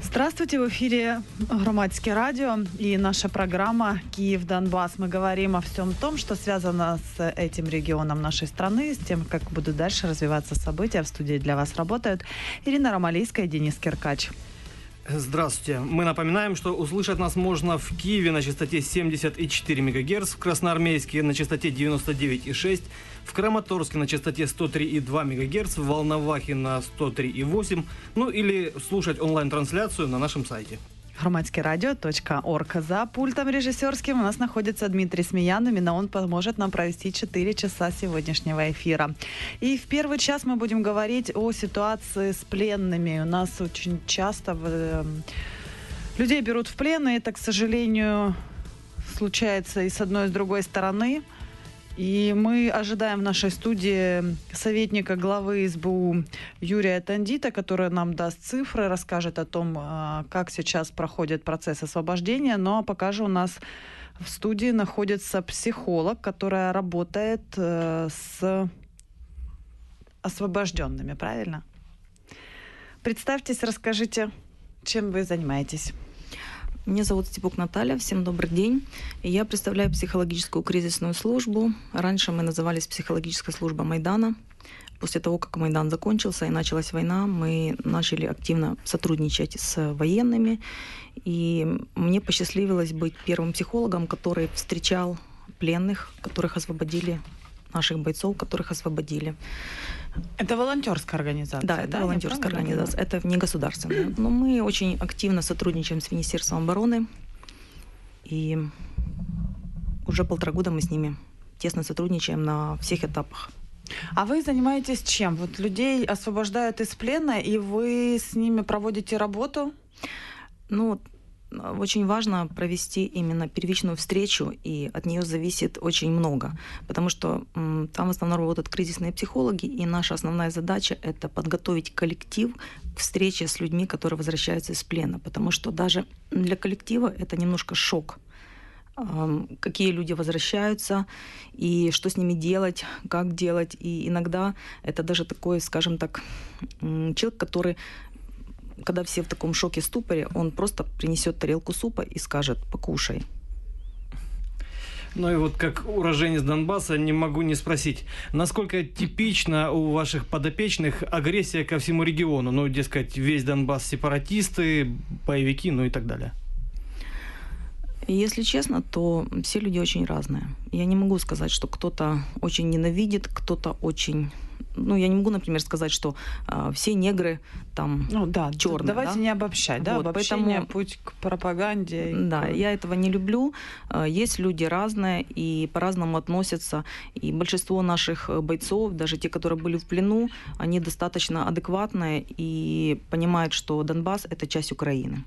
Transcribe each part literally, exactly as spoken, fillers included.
Здравствуйте, в эфире Громадское радио и наша программа «Киев-Донбасс». Мы говорим о всем том, что связано с этим регионом нашей страны, с тем, как будут дальше развиваться события. В студии для вас работают Ирина Ромалийская и Денис Киркач. Здравствуйте. Мы напоминаем, что услышать нас можно в Киеве на частоте семьдесят и четыре мегагерца, в Красноармейске на частоте девяносто девять и шесть, в Краматорске на частоте сто три и два мегагерца, в Волновахе на сто три и восемь, ну или слушать онлайн-трансляцию на нашем сайте. громадское радио точка орг. За пультом режиссерским у нас находится Дмитрий Смеян. Именно он поможет нам провести четыре часа сегодняшнего эфира. И в первый час мы будем говорить о ситуации с пленными. У нас очень часто э, людей берут в плен, и это, к сожалению, случается и с одной, и с другой стороны. И мы ожидаем в нашей студии советника главы эс бэ у Юрия Тандита, который нам даст цифры, расскажет о том, как сейчас проходит процесс освобождения. Ну а пока же у нас в студии находится психолог, которая работает с освобожденными, правильно? Представьтесь, расскажите, чем вы занимаетесь. Меня зовут Степук Наталья, всем добрый день. Я представляю психологическую кризисную службу. Раньше мы назывались психологическая служба Майдана. После того, как Майдан закончился и началась война, мы начали активно сотрудничать с военными. И мне посчастливилось быть первым психологом, который встречал пленных, которых освободили, наших бойцов, которых освободили. Это волонтерская организация? Да, это да, волонтерская организация. Это не государственная. Но мы очень активно сотрудничаем с Министерством обороны. И уже полтора года мы с ними тесно сотрудничаем на всех этапах. А вы занимаетесь чем? Вот людей освобождают из плена, и вы с ними проводите работу? Ну, очень важно провести именно первичную встречу, и от нее зависит очень много, потому что м, там в основном работают кризисные психологи, и наша основная задача — это подготовить коллектив к встрече с людьми, которые возвращаются из плена, потому что даже для коллектива это немножко шок, эм, какие люди возвращаются, и что с ними делать, как делать, и иногда это даже такой, скажем так, м, человек, который... Когда все в таком шоке, ступоре, он просто принесет тарелку супа и скажет: покушай. Ну и вот как уроженец Донбасса не могу не спросить, насколько типична у ваших подопечных агрессия ко всему региону? Ну, дескать, весь Донбасс сепаратисты, боевики, ну и так далее. Если честно, то все люди очень разные. Я не могу сказать, что кто-то очень ненавидит, кто-то очень... Ну, я не могу, например, сказать, что э, все негры там ну, да, черные. Давайте да? не обобщать, да? Вот, Обобщение, поэтому, путь к пропаганде. Да, к... я этого не люблю. Есть люди разные и по-разному относятся. И большинство наших бойцов, даже те, которые были в плену, они достаточно адекватные и понимают, что Донбасс — это часть Украины.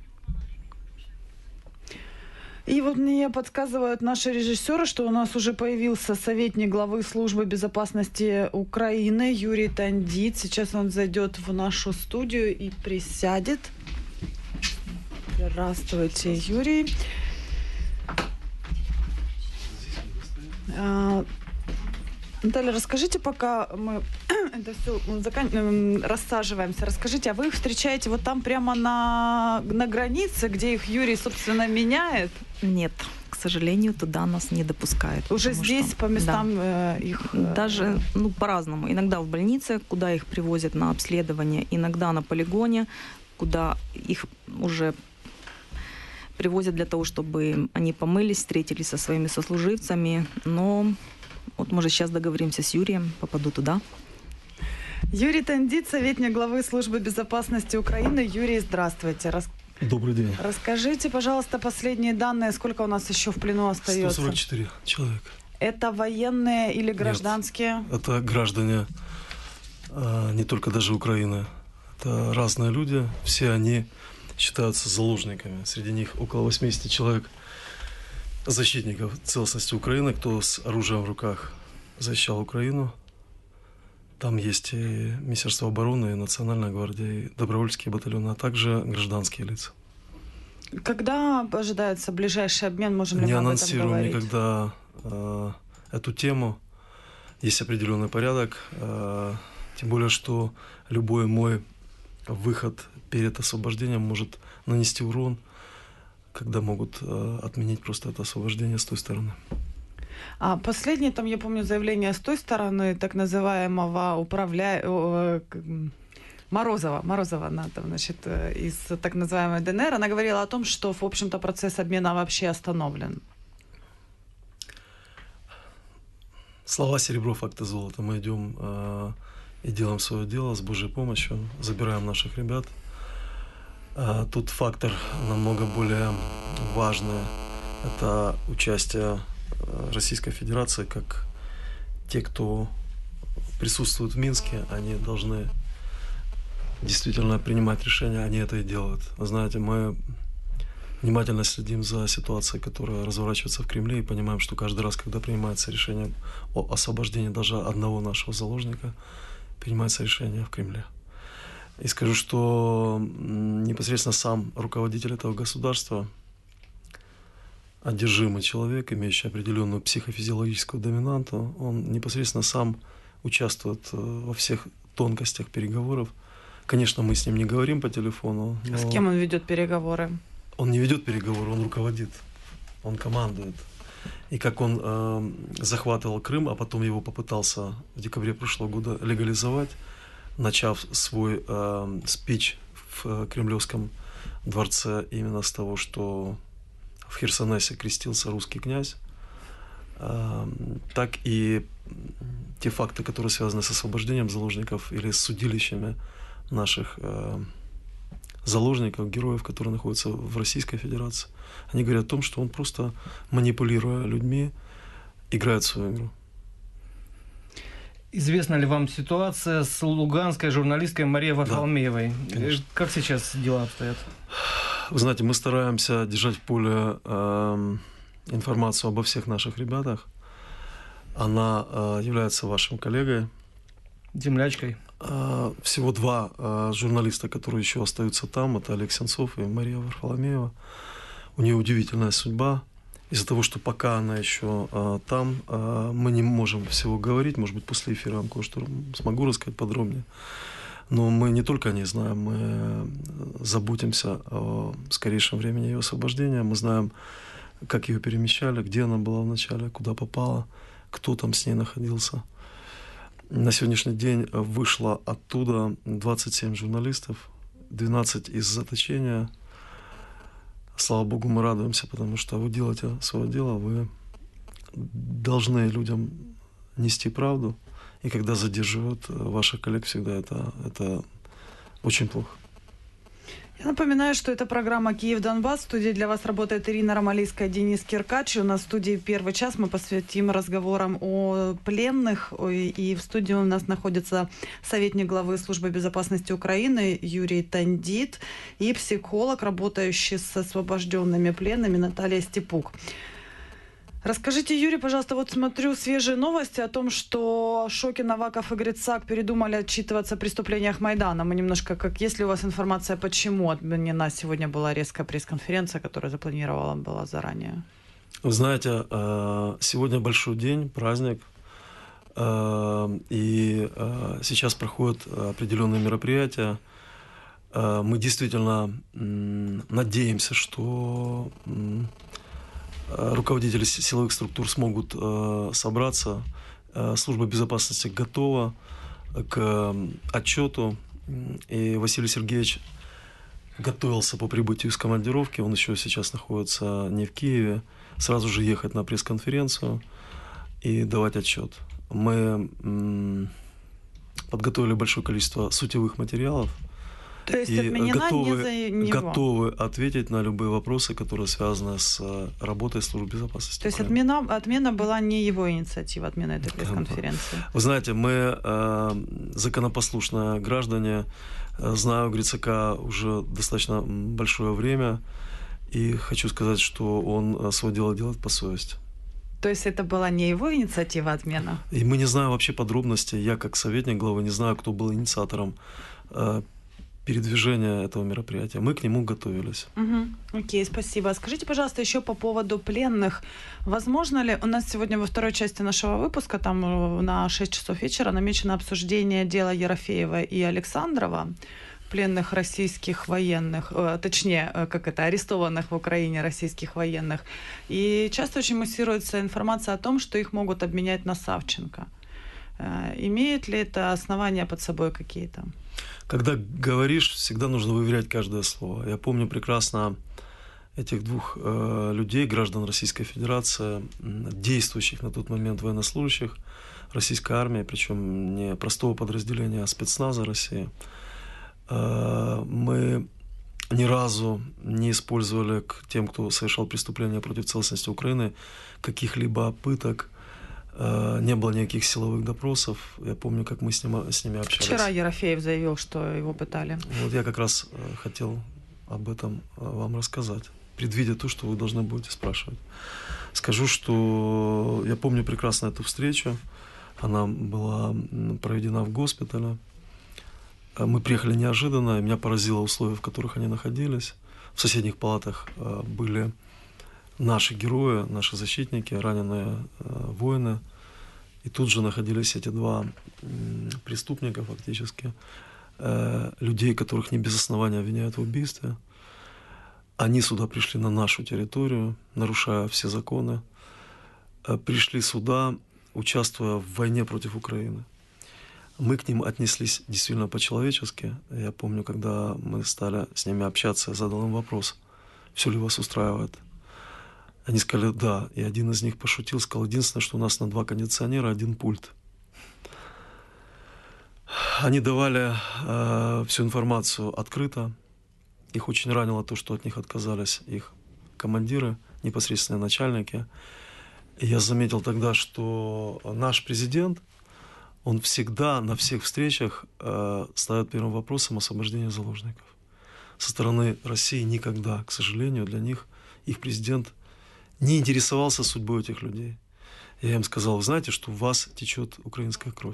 И вот мне подсказывают наши режиссеры, что у нас уже появился советник главы службы безопасности Украины Юрий Тандит. Сейчас он зайдет в нашу студию и присядет. Здравствуйте, Юрий. Наталья, расскажите, пока мы это все закан... рассаживаемся, расскажите, а вы их встречаете вот там прямо на, на границе, где их Юрий, собственно, меняет? Нет, к сожалению, туда нас не допускают. Уже здесь что... по местам да. их... Даже ну, по-разному. Иногда в больнице, куда их привозят на обследование, иногда на полигоне, куда их уже привозят для того, чтобы они помылись, встретились со своими сослуживцами, но... Вот, может, сейчас договоримся с Юрием, попаду туда. Юрий Тандит, советник главы службы безопасности Украины. Юрий, здравствуйте. Рас... Добрый день. Расскажите, пожалуйста, последние данные, сколько у нас еще в плену остается? сто сорок четыре человека. Это военные или гражданские? Нет, это граждане, не только даже Украины. Это разные люди, все они считаются заложниками. Среди них около восемьдесят человек защитников целостности Украины, кто с оружием в руках защищал Украину. Там есть и Министерство обороны, и Национальная гвардия, и добровольческие батальоны, а также гражданские лица. Когда ожидается ближайший обмен? Можем ли Не мы об этом анонсируем говорить? никогда э, эту тему. Есть определенный порядок. Э, тем более, что любой мой выход перед освобождением может нанести урон, когда могут э, отменить просто это освобождение с той стороны. А последнее, там, я помню, заявление с той стороны так называемого управля... Морозова, Морозова, она там, значит, из так называемой ДНР, она говорила о том, что, в общем-то, процесс обмена вообще остановлен. Слова серебро, факты золото. Мы идем э, и делаем свое дело с Божьей помощью, забираем наших ребят. А тут фактор намного более важный. Это участие Российской Федерации, как те, кто присутствует в Минске, они должны действительно принимать решения, они это и делают. Знаете, мы внимательно следим за ситуацией, которая разворачивается в Кремле, и понимаем, что каждый раз, когда принимается решение о освобождении даже одного нашего заложника, принимается решение в Кремле. И скажу, что непосредственно сам руководитель этого государства, одержимый человек, имеющий определенную психофизиологическую доминанту, он непосредственно сам участвует во всех тонкостях переговоров. Конечно, мы с ним не говорим по телефону. Но с кем он ведет переговоры? Он не ведет переговоры, он руководит, он командует. И как он э, захватывал Крым, а потом его попытался в декабре прошлого года легализовать, начав свой э, спич в Кремлевском дворце именно с того, что в Херсонесе крестился русский князь, э, так и те факты, которые связаны с освобождением заложников или с судилищами наших э, заложников, героев, которые находятся в Российской Федерации. Они говорят о том, что он просто, манипулируя людьми, играет свою игру. Известна ли вам ситуация с луганской журналисткой Марией Варфоломеевой? Да, как сейчас дела обстоят? Вы знаете, мы стараемся держать в поле э, информацию обо всех наших ребятах. Она э, является вашим коллегой. Землячкой. Э, всего два э, журналиста, которые еще остаются там. Это Олег Сенцов и Мария Варфоломеева. У нее удивительная судьба. Из-за того, что пока она еще э, там, э, мы не можем всего говорить. Может быть, после эфира я вам кое-что смогу рассказать подробнее. Но мы не только о ней знаем, мы заботимся о скорейшем времени ее освобождения. Мы знаем, как ее перемещали, где она была вначале, куда попала, кто там с ней находился. На сегодняшний день вышло оттуда двадцать семь журналистов, двенадцать из заточения. Слава Богу, мы радуемся, потому что вы делаете свое дело, вы должны людям нести правду. И когда задерживают ваших коллег, всегда это, это очень плохо. Я напоминаю, что это программа «Киев-Донбасс». В студии для вас работает Ирина Ромалийская, Денис Киркач. У нас в студии первый час мы посвятим разговорам о пленных. И в студии у нас находится советник главы Службы безопасности Украины Юрий Тандит и психолог, работающий с освобожденными пленными, Наталья Степук. Расскажите, Юрий, пожалуйста, вот смотрю свежие новости о том, что Шокин, Аваков и Грицак передумали отчитываться о преступлениях Майдана. Мы немножко, как есть ли у вас информация, почему отменена сегодня была резкая пресс-конференция, которая запланирована была заранее? Вы знаете, сегодня большой день, праздник, и сейчас проходят определенные мероприятия. Мы действительно надеемся, что руководители силовых структур смогут э, собраться. Э, Служба безопасности готова к отчету. И Василий Сергеевич готовился по прибытию из командировки. Он еще сейчас находится не в Киеве. Сразу же ехать на пресс-конференцию и давать отчет. Мы м, подготовили большое количество сутевых материалов. То есть и отменена готовы, не за него. готовы ответить на любые вопросы, которые связаны с работой службы безопасности. То есть отмена, отмена была не его инициатива, отмена этой пресс-конференции. Вы знаете, мы э, законопослушные граждане. Знаю Грицака уже достаточно большое время. И хочу сказать, что он свое дело делает по совести. То есть это была не его инициатива, отмена? И мы не знаем вообще подробностей. Я как советник главы не знаю, кто был инициатором э, передвижения этого мероприятия. Мы к нему готовились. Угу. Окей, спасибо. Скажите, пожалуйста, еще по поводу пленных. Возможно ли, у нас сегодня во второй части нашего выпуска, там на шесть часов вечера намечено обсуждение дела Ерофеева и Александрова. пленных российских военных, э, точнее, э, как это, арестованных в Украине российских военных. И часто очень муссируется информация о том, что их могут обменять на Савченко. Э, имеет ли это основания под собой какие-то? Когда говоришь, всегда нужно выверять каждое слово. Я помню прекрасно этих двух э, людей, граждан Российской Федерации, действующих на тот момент военнослужащих российской армии, причем не простого подразделения, а спецназа России. Э, мы ни разу не использовали к тем, кто совершал преступления против целостности Украины, каких-либо пыток. Не было никаких силовых допросов. Я помню, как мы с, ним, с ними общались. Вчера Ерофеев заявил, что его пытали. Вот я как раз хотел об этом вам рассказать, предвидя то, что вы должны будете спрашивать. Скажу, что я помню прекрасно эту встречу. Она была проведена в госпитале. Мы приехали неожиданно, и меня поразило условия, в которых они находились. В соседних палатах были наши герои, наши защитники, раненые э, воины. И тут же находились эти два э, преступника фактически, э, людей, которых не без основания обвиняют в убийстве. Они сюда пришли на нашу территорию, нарушая все законы. Э, пришли сюда, участвуя в войне против Украины. Мы к ним отнеслись действительно по-человечески. Я помню, когда мы стали с ними общаться, я задал им вопрос, все ли вас устраивает. Они сказали «да». И один из них пошутил, сказал, единственное, что у нас на два кондиционера один пульт. Они давали э, всю информацию открыто. Их очень ранило то, что от них отказались их командиры, непосредственные начальники. И я заметил тогда, что наш президент, он всегда на всех встречах э, ставит первым вопросом освобождение заложников. Со стороны России никогда, к сожалению, для них их президент не интересовался судьбой этих людей. Я им сказал, вы знаете, что в вас течет украинская кровь.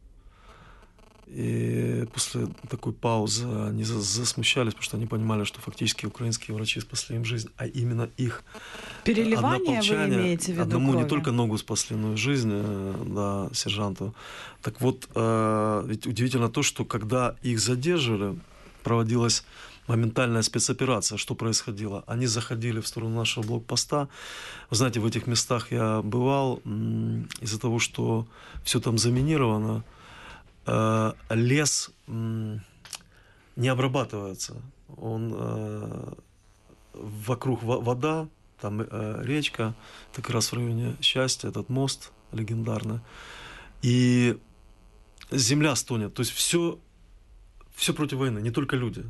И после такой паузы они засмущались, потому что они понимали, что фактически украинские врачи спасли им жизнь, а именно их переливание вы имеете в виду одному крови? Не только ногу спасли, но и жизнь, да, сержанту. Так вот, ведь удивительно то, что когда их задерживали, проводилась моментальная спецоперация. Что происходило? Они заходили в сторону нашего блокпоста. Вы знаете, в этих местах я бывал, из-за того, что все там заминировано, лес не обрабатывается. Он вокруг вода, там речка, как раз в районе Счастья, этот мост легендарный. И земля стонет. То есть все, все против войны, не только люди.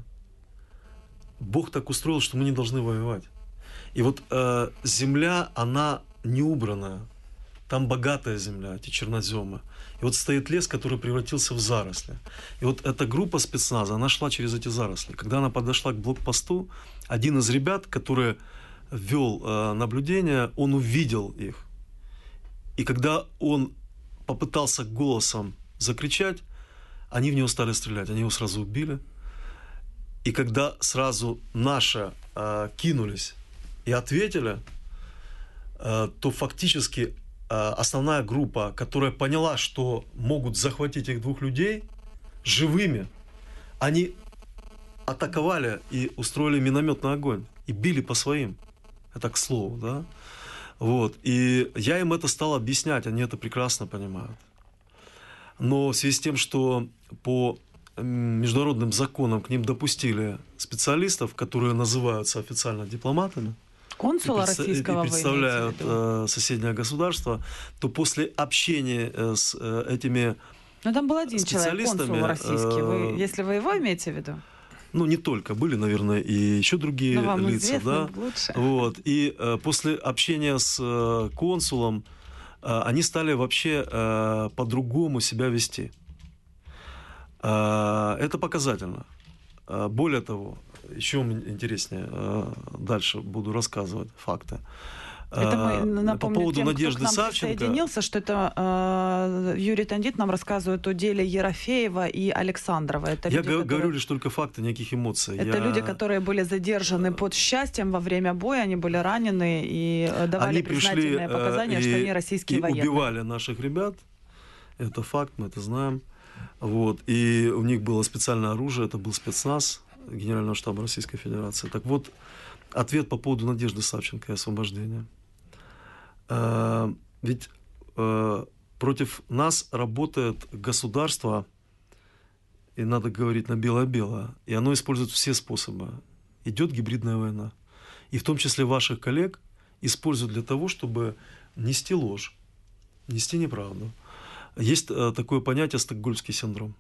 Бог так устроил, что мы не должны воевать. И вот э, земля, она не убранная. Там богатая земля, эти черноземы. И вот стоит лес, который превратился в заросли. И вот эта группа спецназа, она шла через эти заросли. Когда она подошла к блокпосту, один из ребят, который вел э, наблюдение, он увидел их. И когда он попытался голосом закричать, они в него стали стрелять. Они его сразу убили. И когда сразу наши э, кинулись и ответили, э, то фактически э, основная группа, которая поняла, что могут захватить их двух людей живыми, они атаковали и устроили минометный огонь. И били по своим. Это к слову, да? Вот. И я им это стал объяснять, они это прекрасно понимают. Но в связи с тем, что по международным законам к ним допустили специалистов, которые называются официально дипломатами, консула и, российского и представляют э, соседнее государство, то после общения э, с э, этими Ну там был один человек, консул российский. Вы, если вы его имеете в виду? Ну, не только. Были, наверное, и еще другие Но вам лица. Да? Лучше. Вот. И э, после общения с э, консулом э, они стали вообще э, по-другому себя вести. Э, это показательно. Э, более того, еще интереснее, э, дальше буду рассказывать факты. Это мы напомним по поводу тем, Надежды кто к нам Савченко, присоединился, что это э, Юрий Тандит нам рассказывает о деле Ерофеева и Александрова. Это я люди, говорю которые... лишь только факты, никаких эмоций. Это я... люди, которые были задержаны под Счастьем во время боя, они были ранены и давали они признательные пришли, показания, и, что они российские и военные. убивали наших ребят. Это факт, мы это знаем. Вот. И у них было специальное оружие, это был спецназ Генерального штаба Российской Федерации. Так вот, ответ по поводу Надежды Савченко и освобождения. Ведь против нас работает государство, и надо говорить на белое-белое, и оно использует все способы. Идет гибридная война. И в том числе ваших коллег используют для того, чтобы нести ложь, нести неправду. Есть такое понятие «стокгольмский синдром».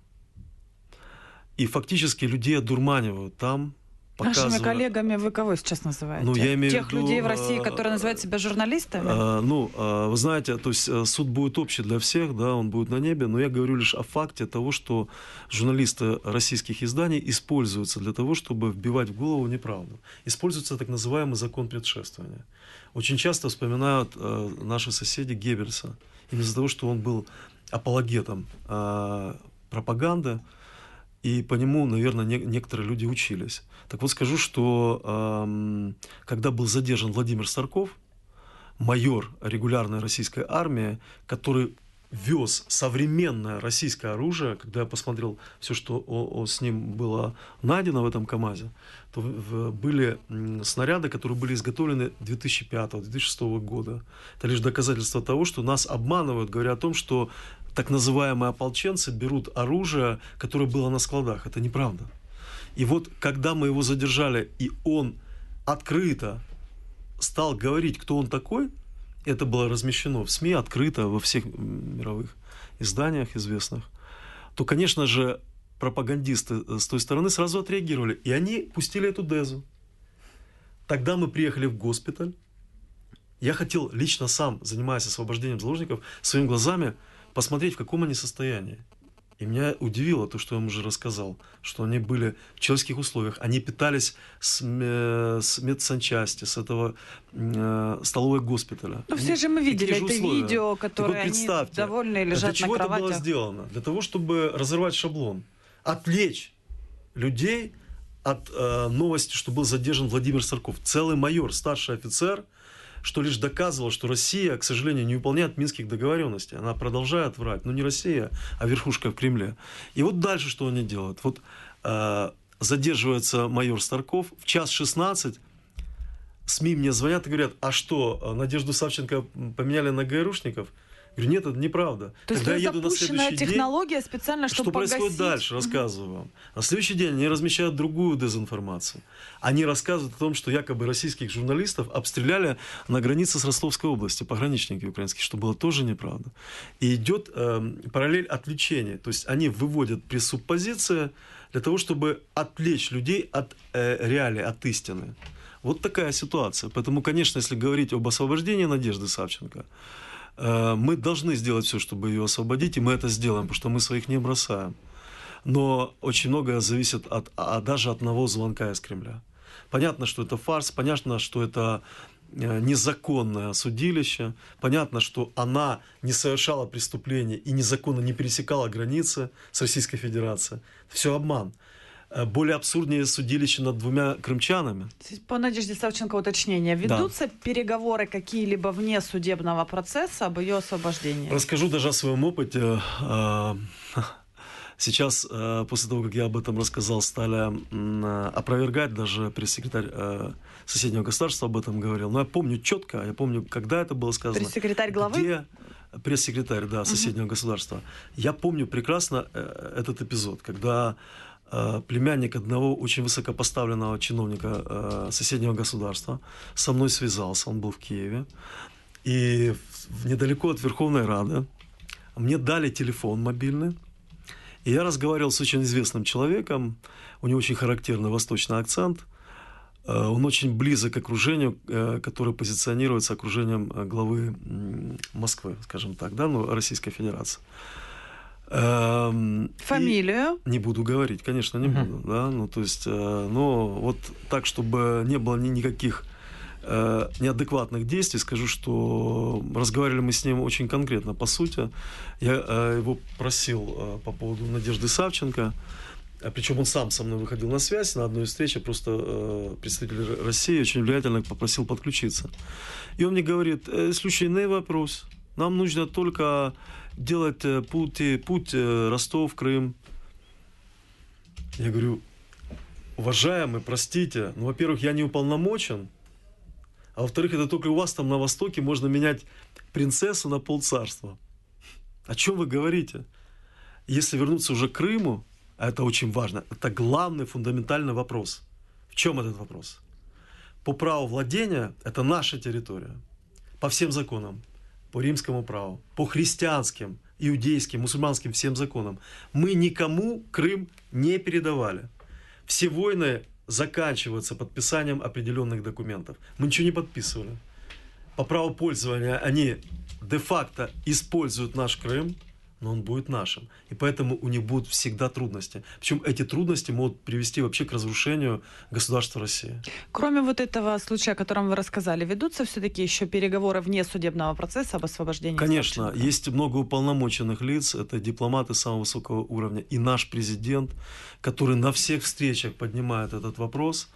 И фактически людей одурманивают там, показывая... Нашими коллегами вы кого сейчас называете? Ну, я имею Тех в виду, людей в России, которые называют себя журналистами? А, ну, а, вы знаете, то есть суд будет общий для всех, да, он будет на небе, но я говорю лишь о факте того, что журналисты российских изданий используются для того, чтобы вбивать в голову неправду. Используется так называемый закон предшествования. Очень часто вспоминают а, наши соседи Геббельса, именно из-за того, что он был апологетом а, пропаганды, и по нему, наверное, не, некоторые люди учились. Так вот скажу, что э, когда был задержан Владимир Старков, майор регулярной российской армии, который вез современное российское оружие, когда я посмотрел все, что о, о, с ним было найдено в этом КАМАЗе, то в, были снаряды, которые были изготовлены две тысячи пятого — две тысячи шестого года. Это лишь доказательство того, что нас обманывают, говоря о том, что так называемые ополченцы берут оружие, которое было на складах. Это неправда. И вот, когда мы его задержали, и он открыто стал говорить, кто он такой, это было размещено в СМИ, открыто во всех мировых изданиях известных, то, конечно же, пропагандисты с той стороны сразу отреагировали. И они пустили эту дезу. Тогда мы приехали в госпиталь. Я хотел лично сам, занимаясь освобождением заложников, своими глазами посмотреть, в каком они состоянии. И меня удивило то, что я вам уже рассказал, что они были в человеческих условиях. Они питались с, с медсанчасти, с этого э, столовой госпиталя. Ну, все же мы видели это условия. видео, которое вот они довольные лежат для чего на кроватях. это было сделано? Для того, чтобы разорвать шаблон. Отвлечь людей от э, новости, что был задержан Владимир Старков. Целый майор, старший офицер, что лишь доказывало, что Россия, к сожалению, не выполняет минских договоренностей. Она продолжает врать. Но не Россия, а верхушка в Кремле. И вот дальше что они делают? Вот э, задерживается майор Старков. В час шестнадцать СМИ мне звонят и говорят, а что, Надежду Савченко поменяли на ГРУшников? Я говорю, нет, это неправда. То есть Когда это я еду на запущенная следующий технология день, специально, чтобы что погасить... происходит дальше, рассказываю вам. На следующий день они размещают другую дезинформацию. Они рассказывают о том, что якобы российских журналистов обстреляли на границе с Ростовской областью, пограничники украинские, что было тоже неправда. И идет э, параллель отвлечения. То есть они выводят пресуппозиции для того, чтобы отвлечь людей от э, реалий, от истины. Вот такая ситуация. Поэтому, конечно, если говорить об освобождении Надежды Савченко, мы должны сделать все, чтобы ее освободить, и мы это сделаем, потому что мы своих не бросаем. Но очень многое зависит от, а даже от одного звонка из Кремля. Понятно, что это фарс, понятно, что это незаконное судилище, понятно, что она не совершала преступления и незаконно не пересекала границы с Российской Федерацией. Все обман. Более абсурднее судилище над двумя крымчанами. По Надежде Савченко уточнение. Ведутся да. переговоры какие-либо вне судебного процесса об ее освобождении? Расскажу даже о своем опыте. Сейчас, после того, как я об этом рассказал, стали опровергать, даже пресс-секретарь соседнего государства об этом говорил. Но я помню четко, я помню, когда это было сказано. Пресс-секретарь главы? Где... Пресс-секретарь, да, соседнего uh-huh. государства. Я помню прекрасно этот эпизод, когда племянник одного очень высокопоставленного чиновника э, соседнего государства со мной связался, он был в Киеве, и в, недалеко от Верховной Рады мне дали телефон мобильный, и я разговаривал с очень известным человеком, у него очень характерный восточный акцент, э, он очень близок к окружению, э, которое позиционируется окружением главы э, Москвы, скажем так, да, ну, Российской Федерации. Фамилию? И не буду говорить, конечно, не uh-huh. буду. Да? Ну, то есть, но вот так, чтобы не было ни, никаких э, неадекватных действий, скажу, что разговаривали мы с ним очень конкретно. По сути, я э, его просил э, по поводу Надежды Савченко, причем он сам со мной выходил на связь на одной встрече, просто э, представитель России очень влиятельно попросил подключиться. И он мне говорит, случайный вопрос, нам нужно только делать путь, путь Ростов-Крым. Я говорю, уважаемый, простите, ну, во-первых, я не уполномочен, а во-вторых, это только у вас там на Востоке можно менять принцессу на полцарства. О чем вы говорите? Если вернуться уже к Крыму, а это очень важно, это главный фундаментальный вопрос. В чем этот вопрос? По праву владения это наша территория. По всем законам. По римскому праву. По христианским, иудейским, мусульманским всем законам. Мы никому Крым не передавали. Все войны заканчиваются подписанием определенных документов. Мы ничего не подписывали. По праву пользования они де-факто используют наш Крым, но он будет нашим. И поэтому у них будут всегда трудности. Причем эти трудности могут привести вообще к разрушению государства России. Кроме вот этого случая, о котором вы рассказали, ведутся все-таки еще переговоры вне судебного процесса об освобождении? Конечно, есть много уполномоченных лиц, это дипломаты самого высокого уровня, и наш президент, который на всех встречах поднимает этот вопрос.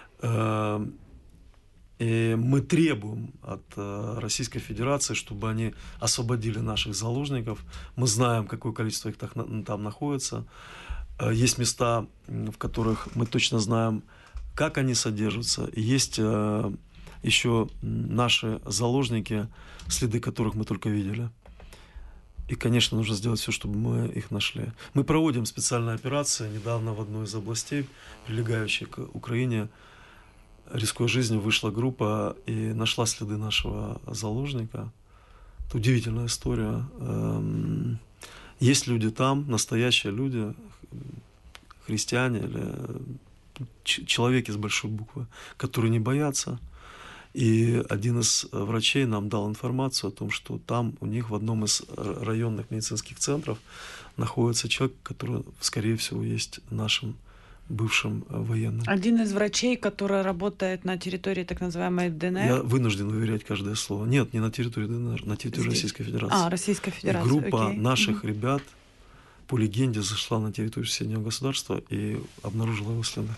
И мы требуем от Российской Федерации, чтобы они освободили наших заложников. Мы знаем, какое количество их там находится. Есть места, в которых мы точно знаем, как они содержатся. И есть еще наши заложники, следы которых мы только видели. И, конечно, нужно сделать все, чтобы мы их нашли. Мы проводим специальные операции. Недавно в одной из областей, прилегающей к Украине, рискуя жизнью, вышла группа и нашла следы нашего заложника. Это удивительная история. Есть люди там, настоящие люди, христиане или человеки с большой буквы, которые не боятся. И один из врачей нам дал информацию о том, что там у них в одном из районных медицинских центров находится человек, который, скорее всего, есть нашим бывшим военным. Один из врачей, который работает на территории так называемой ДНР? Я вынужден уверять каждое слово. Нет, не на территории ДНР, на территории Здесь. Российской Федерации. А, Российской Федерации. И группа Окей. наших угу. ребят, по легенде, зашла на территорию соседнего государства и обнаружила его следы.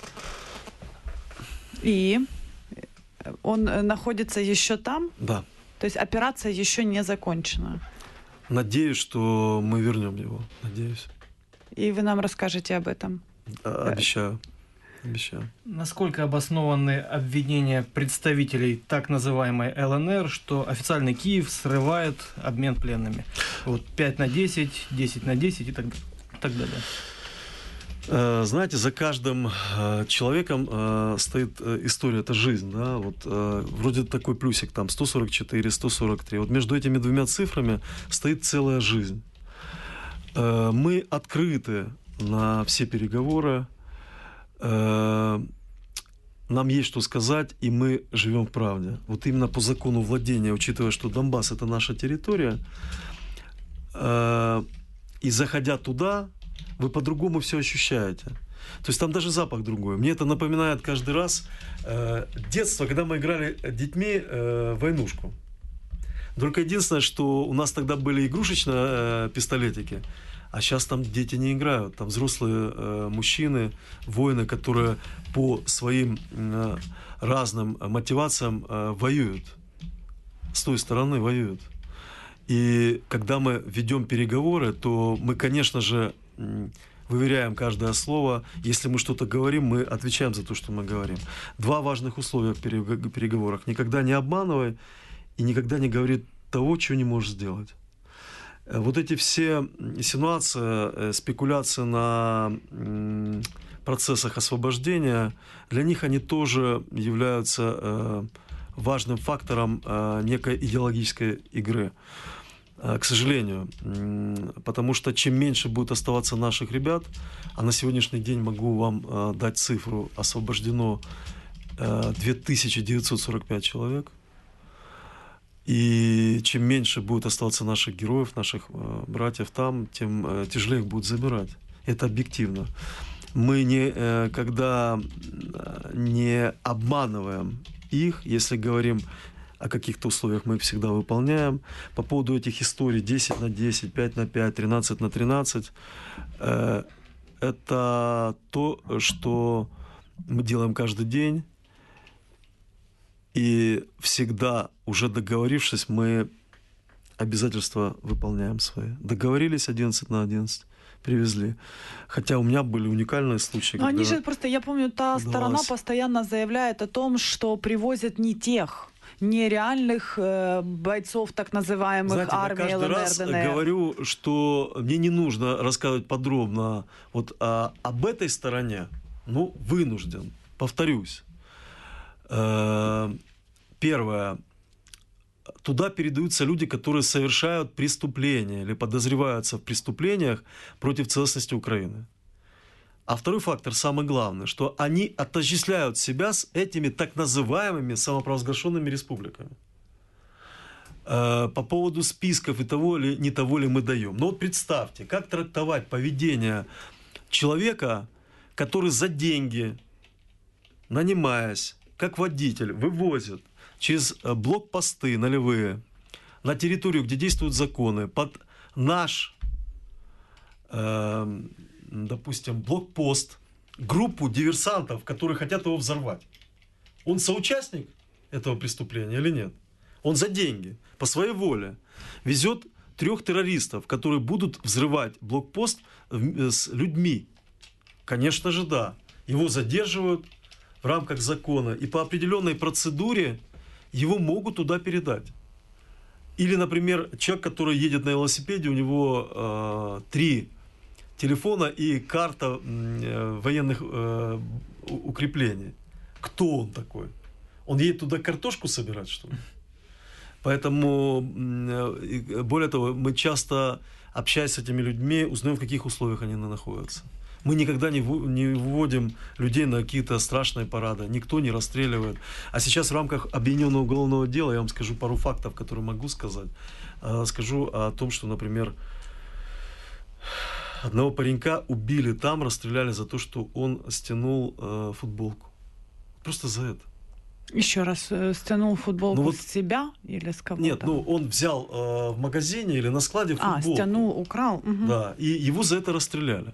И он находится еще там? Да. То есть операция еще не закончена? Надеюсь, что мы вернем его. Надеюсь. И вы нам расскажете об этом? Обещаю. Обещаю. Насколько обоснованы обвинения представителей так называемой ЛНР, что официальный Киев срывает обмен пленными? Вот пять на десять, десять на десять и так, так далее. Знаете, за каждым человеком стоит история, это жизнь, да, вот вроде такой плюсик, там сто сорок четыре, сто сорок три, вот между этими двумя цифрами стоит целая жизнь. Мы открыты на все переговоры, нам есть что сказать, и мы живем в правде. Вот именно по закону владения, учитывая, что Донбасс — это наша территория, и заходя туда, вы по-другому все ощущаете. То есть там даже запах другой. Мне это напоминает каждый раз э, детство, когда мы играли детьми э, в войнушку. Только единственное, что у нас тогда были игрушечные э, пистолетики, а сейчас там дети не играют. Там взрослые э, мужчины, воины, которые по своим э, разным мотивациям э, воюют. С той стороны воюют. И когда мы ведем переговоры, то мы, конечно же, выверяем каждое слово. Если мы что-то говорим, мы отвечаем за то, что мы говорим. Два важных условия в переговорах. Никогда не обманывай и никогда не говори того, чего не можешь сделать. Вот эти все инсинуации, спекуляции на процессах освобождения, для них они тоже являются важным фактором некой идеологической игры. К сожалению, потому что чем меньше будет оставаться наших ребят, а на сегодняшний день могу вам дать цифру, освобождено две тысячи девятьсот сорок пять человек, и чем меньше будет оставаться наших героев, наших братьев там, тем тяжелее их будут забирать. Это объективно. Мы никогда не обманываем их, если говорим о каких-то условиях, мы их всегда выполняем. По поводу этих историй десять на десять, пять на пять, тринадцать на тринадцать, э, это то, что мы делаем каждый день. И всегда, уже договорившись, мы обязательства выполняем свои. Договорились одиннадцать на одиннадцать, привезли. Хотя у меня были уникальные случаи. Но когда они же просто, я помню, та удалось. сторона постоянно заявляет о том, что привозят не тех, нереальных э, бойцов так называемых Знаете, армии я каждый ЛНР, раз ДНР. говорю, что мне не нужно рассказывать подробно вот а, об этой стороне. Ну, вынужден. Повторюсь. Э, первое. Туда передаются люди, которые совершают преступления или подозреваются в преступлениях против целостности Украины. А второй фактор, самый главный, что они отождествляют себя с этими так называемыми самопровозглашенными республиками. Э, по поводу списков и того ли, не того ли мы даем. Но вот представьте, как трактовать поведение человека, который за деньги, нанимаясь, как водитель, вывозит через блокпосты нулевые на территорию, где действуют законы, под наш, э, допустим, блокпост, группу диверсантов, которые хотят его взорвать. Он соучастник этого преступления или нет? Он за деньги, по своей воле, везет трех террористов, которые будут взрывать блокпост с людьми. Конечно же, да. Его задерживают в рамках закона, и по определенной процедуре его могут туда передать. Или, например, человек, который едет на велосипеде, у него э, три телефона и карта э, военных э, укреплений. Кто он такой? Он едет туда картошку собирать, что ли? Поэтому, э, более того, мы часто, общаясь с этими людьми, узнаем, в каких условиях они находятся. Мы никогда не выводим людей на какие-то страшные парады. Никто не расстреливает. А сейчас в рамках объединенного уголовного дела я вам скажу пару фактов, которые могу сказать. Скажу о том, что, например, одного паренька убили там, расстреляли за то, что он стянул э, футболку. Просто за это. Еще раз, э, стянул футболку ну, вот, с себя или с кого-то? Нет, ну он взял э, в магазине или на складе футболку. А, стянул, украл. Угу. Да, и его за это расстреляли.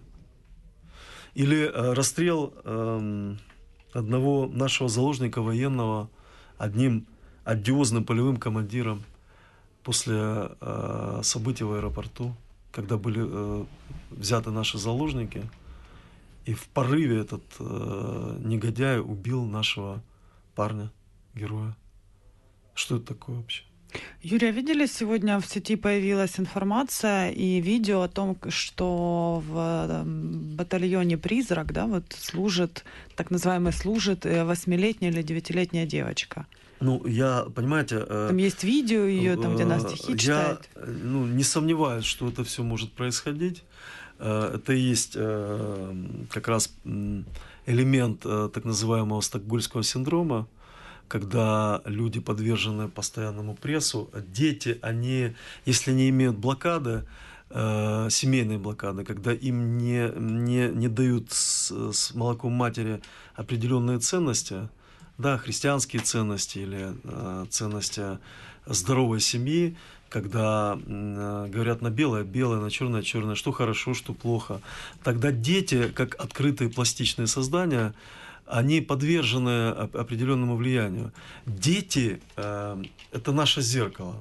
Или э, расстрел э, одного нашего заложника военного одним одиозным полевым командиром после э, событий в аэропорту, когда были э, взяты наши заложники, и в порыве этот э, негодяй убил нашего парня, героя. Что это такое вообще? Юрия, видели, сегодня в сети появилась информация и видео о том, что в батальоне «Призрак», да, вот служит, так называемый, служит восьмилетняя или девятилетняя девочка. Ну, я, понимаете... Там есть видео ее, там, где она стихи я, читает. Ну, не сомневаюсь, что это все может происходить. Это и есть как раз элемент так называемого стокгольмского синдрома, когда люди подвержены постоянному прессу. Дети, они, если не имеют блокады, э, семейной блокады, когда им не, не, не дают с, с молоком матери определенные ценности, да, христианские ценности или э, ценности здоровой семьи, когда э, говорят на белое, белое, на черное, черное, что хорошо, что плохо, тогда дети, как открытые пластичные создания, они подвержены определенному влиянию. Дети э, – это наше зеркало.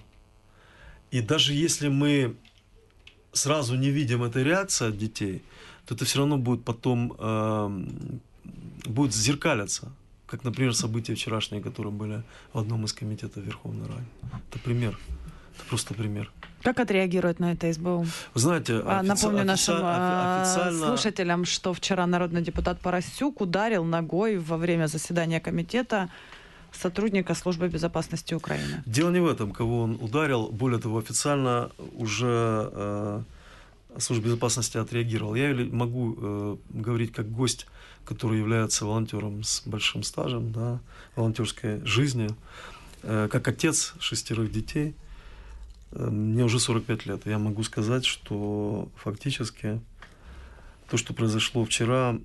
И даже если мы сразу не видим этой реакции от детей, то это все равно будет потом э, будет зеркалиться. Как, например, события вчерашние, которые были в одном из комитетов Верховной Рады. Это пример. Это просто пример. Как отреагирует на это СБУ? Вы знаете, офици... Напомню нашим официально... слушателям, что вчера народный депутат Поросюк ударил ногой во время заседания комитета сотрудника Службы безопасности Украины. Дело не в этом, кого он ударил. Более того, официально уже э, Служба безопасности отреагировала. Я могу э, говорить как гость, который является волонтером с большим стажем, да, волонтерской жизни, э, как отец шестерых детей. Мне уже сорок пять лет. Я могу сказать, что фактически то, что произошло вчера,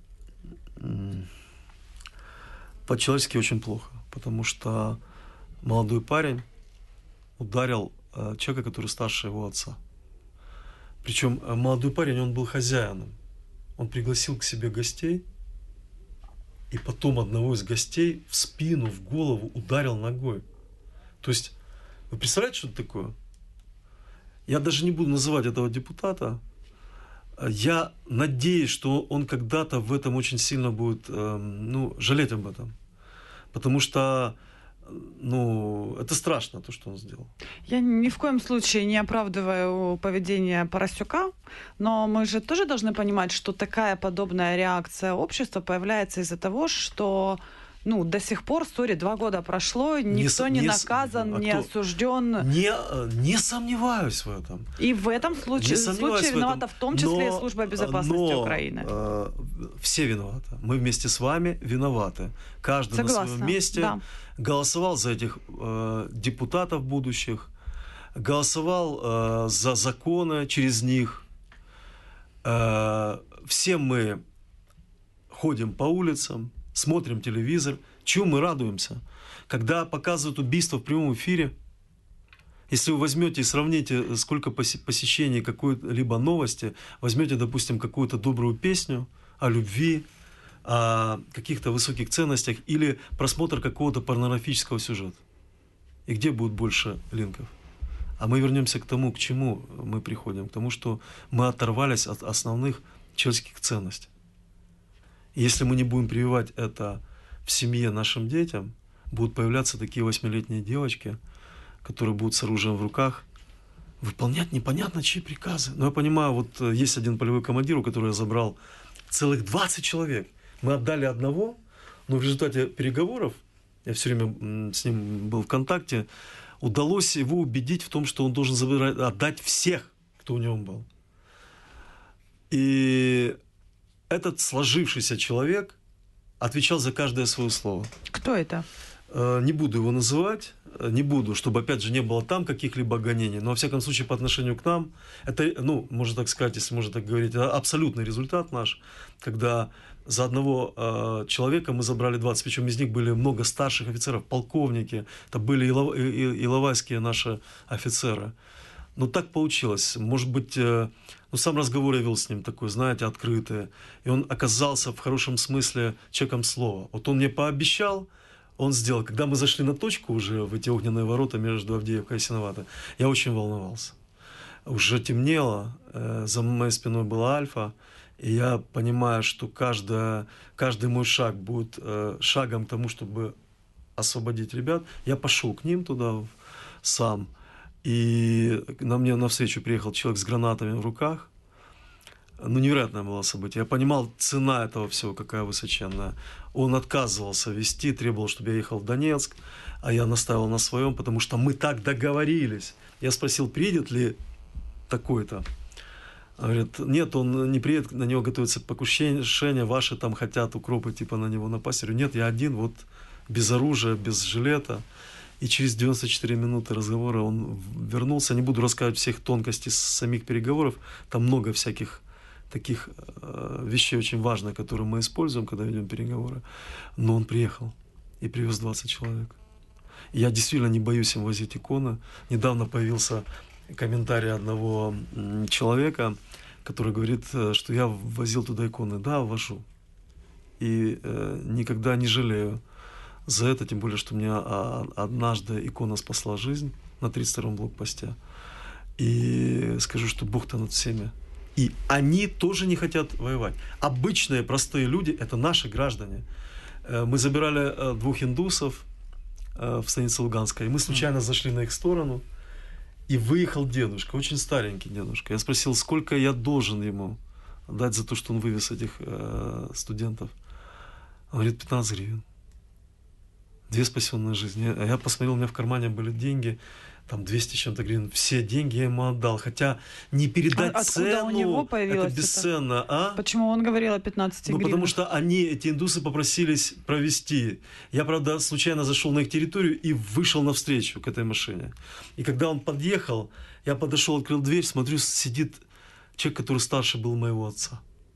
по-человечески очень плохо. Потому что молодой парень ударил человека, который старше его отца. Причем молодой парень, он был хозяином. Он пригласил к себе гостей, и потом одного из гостей в спину, в голову ударил ногой. То есть, вы представляете, что это такое? Я даже не буду называть этого депутата. Я надеюсь, что он когда-то в этом очень сильно будет э, ну, жалеть об этом. Потому что ну, это страшно, то, что он сделал. Я ни в коем случае не оправдываю поведение Парасюка, но мы же тоже должны понимать, что такая подобная реакция общества появляется из-за того, что ну, до сих пор, сори, два года прошло, никто не, не, не наказан, а не кто? осужден. Не, не сомневаюсь в этом. И в этом случае, случае виновата в том числе но, и Служба безопасности но, Украины. Э, все виноваты. Мы вместе с вами виноваты. Каждый Согласна, на своем месте да. голосовал за этих э, депутатов будущих, голосовал э, за законы через них. Э, все мы ходим по улицам, смотрим телевизор. Чему мы радуемся? Когда показывают убийство в прямом эфире, если вы возьмете и сравните, сколько посещений какой-либо новости, возьмете, допустим, какую-то добрую песню о любви, о каких-то высоких ценностях или просмотр какого-то порнографического сюжета. И где будет больше линков? А мы вернемся к тому, к чему мы приходим, к тому, что мы оторвались от основных человеческих ценностей. Если мы не будем прививать это в семье нашим детям, будут появляться такие восьмилетние девочки, которые будут с оружием в руках выполнять непонятно чьи приказы. Но я понимаю, вот есть один полевой командир, у которого я забрал целых двадцать человек. Мы отдали одного, но в результате переговоров, я все время с ним был в контакте, удалось его убедить в том, что он должен забирать, отдать всех, кто у него был. И этот сложившийся человек отвечал за каждое свое слово. Кто это? Не буду его называть, не буду, чтобы, опять же, не было там каких-либо гонений, но, во всяком случае, по отношению к нам, это, ну, можно так сказать, если можно так говорить, абсолютный результат наш, когда за одного э, человека мы забрали двадцать, причем из них были много старших офицеров, полковники, это были илов, иловайские наши офицеры. Ну, так получилось. Может быть, э, ну, сам разговор я вел с ним такой, знаете, открытый. И он оказался в хорошем смысле человеком слова. Вот он мне пообещал, он сделал. Когда мы зашли на точку уже в эти огненные ворота между Авдеевкой и Синоватой, я очень волновался. Уже темнело, э, за моей спиной была Альфа, и я понимаю, что каждая, каждый мой шаг будет э, шагом к тому, чтобы освободить ребят. Я пошел к ним туда сам. И на мне навстречу приехал человек с гранатами в руках. Ну, невероятное было событие. Я понимал, цена этого всего какая высоченная. Он отказывался везти, требовал, чтобы я ехал в Донецк, а я настаивал на своем, потому что мы так договорились. Я спросил, приедет ли такой-то. Он говорит, нет, он не приедет, на него готовится покушение, ваши там хотят укропы типа на него напасть. Я говорю, нет, я один, вот без оружия, без жилета. И через девяносто четыре минуты разговора он вернулся. Не буду рассказывать всех тонкостей самих переговоров. Там много всяких таких э, вещей очень важных, которые мы используем, когда ведем переговоры. Но он приехал и привез двадцать человек. И я действительно не боюсь им возить иконы. Недавно появился комментарий одного человека, который говорит, что я возил туда иконы. Да, вожу. И э, никогда не жалею за это, тем более, что мне однажды икона спасла жизнь на тридцать втором блокпосте. И скажу, что Бог-то над всеми. И они тоже не хотят воевать. Обычные, простые люди, это наши граждане. Мы забирали двух индусов в станице Луганской, и мы случайно зашли на их сторону, и выехал дедушка, очень старенький дедушка. Я спросил, сколько я должен ему дать за то, что он вывез этих студентов. Он говорит, пятнадцать гривен. Две спасенные жизни. А я посмотрел, у меня в кармане были деньги, там двести с чем-то гривен. Все деньги я ему отдал. Хотя не передать а цену, у него появилось это бесценно. Это? А? Почему он говорил о пятнадцати ну, гривнах? потому что они, эти индусы, попросились провести. Я, правда, случайно зашел на их территорию и вышел навстречу к этой машине. И когда он подъехал, я подошел, открыл дверь, смотрю, сидит человек, который старше был моего отца.